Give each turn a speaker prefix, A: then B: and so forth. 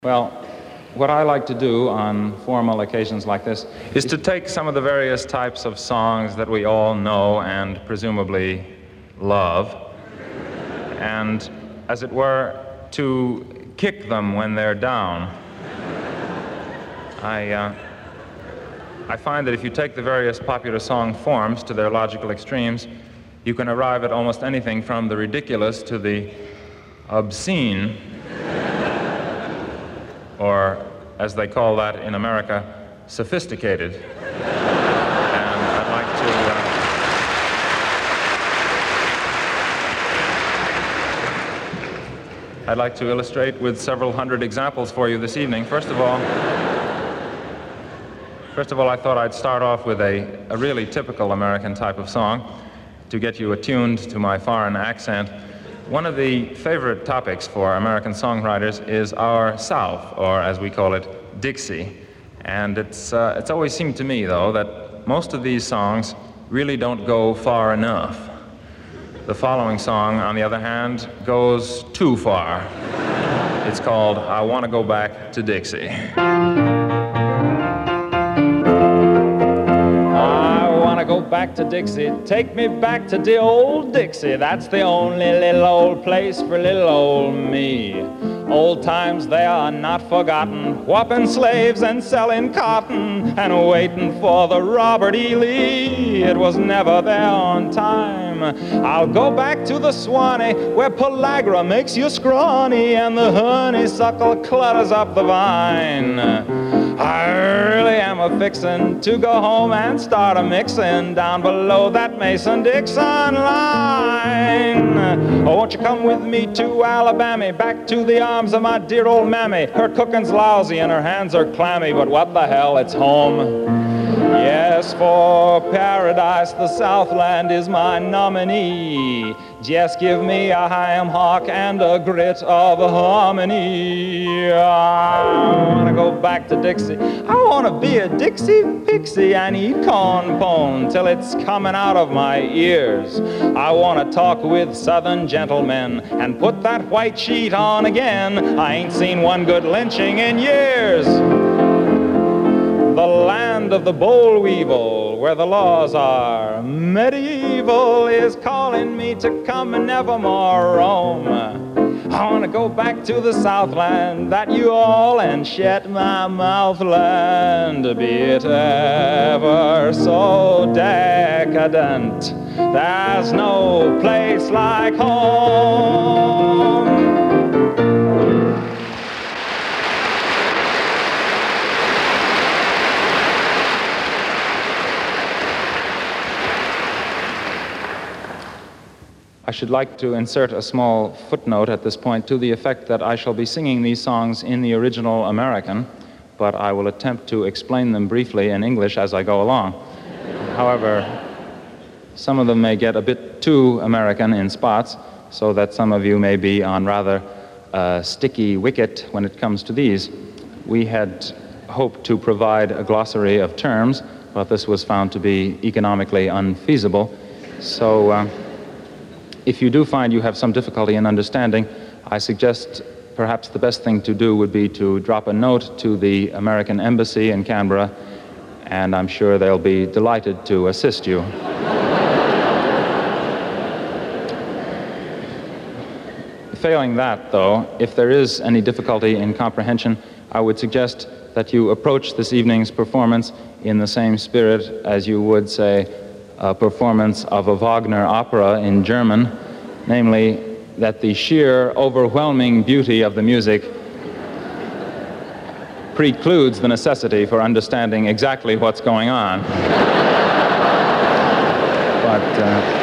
A: Well, what I like to do on formal occasions like this is to take some of the various types of songs that we all know and presumably love, and, as it were, to kick them when they're down. I find that if you take the various popular song forms to their logical extremes, you can arrive at almost anything from the ridiculous to the obscene, or, as they call that in America, sophisticated. And I'd like to illustrate with several hundred examples for you this evening. First of all, I thought I'd start off with a really typical American type of song to get you attuned to my foreign accent. One of the favorite topics for American songwriters is our South, or as we call it, Dixie. And it's always seemed to me, though, that most of these songs really don't go far enough. The following song, on the other hand, goes too far. It's called I Want to Go Back to Dixie. Go back to Dixie, take me back to the old Dixie. That's the only little old place for little old me. Old times they are not forgotten, whopping slaves and selling cotton and waiting for the Robert E. Lee. It was never there on time. I'll go back to the Swanee where pellagra makes you scrawny and the honeysuckle clutters up the vine. I really am a-fixin' to go home and start a-mixin' down below that Mason-Dixon line. Oh, won't you come with me to Alabama, back to the arms of my dear old mammy. Her cookin's lousy and her hands are clammy, but what the hell, it's home. Yes, for paradise, the Southland is my nominee. Just give me a ham hock and a grit of harmony. I want to go back to Dixie. I want to be a Dixie pixie and eat corn pone till it's coming out of my ears. I want to talk with southern gentlemen and put that white sheet on again. I ain't seen one good lynching in years. The land of the boll weevil, where the laws are medieval, is calling me to come and nevermore roam. I want to go back to the Southland, that you all and shut my mouth land, be it ever so decadent. There's no place like home. I should like to insert a small footnote at this point to the effect that I shall be singing these songs in the original American, but I will attempt to explain them briefly in English as I go along. However, some of them may get a bit too American in spots, so that some of you may be on rather a sticky wicket when it comes to these. We had hoped to provide a glossary of terms, but this was found to be economically unfeasible. So, if you do find you have some difficulty in understanding, I suggest perhaps the best thing to do would be to drop a note to the American Embassy in Canberra, and I'm sure they'll be delighted to assist you. Failing that, though, if there is any difficulty in comprehension, I would suggest that you approach this evening's performance in the same spirit as you would, say, a performance of a Wagner opera in German, namely that the sheer, overwhelming beauty of the music precludes the necessity for understanding exactly what's going on. But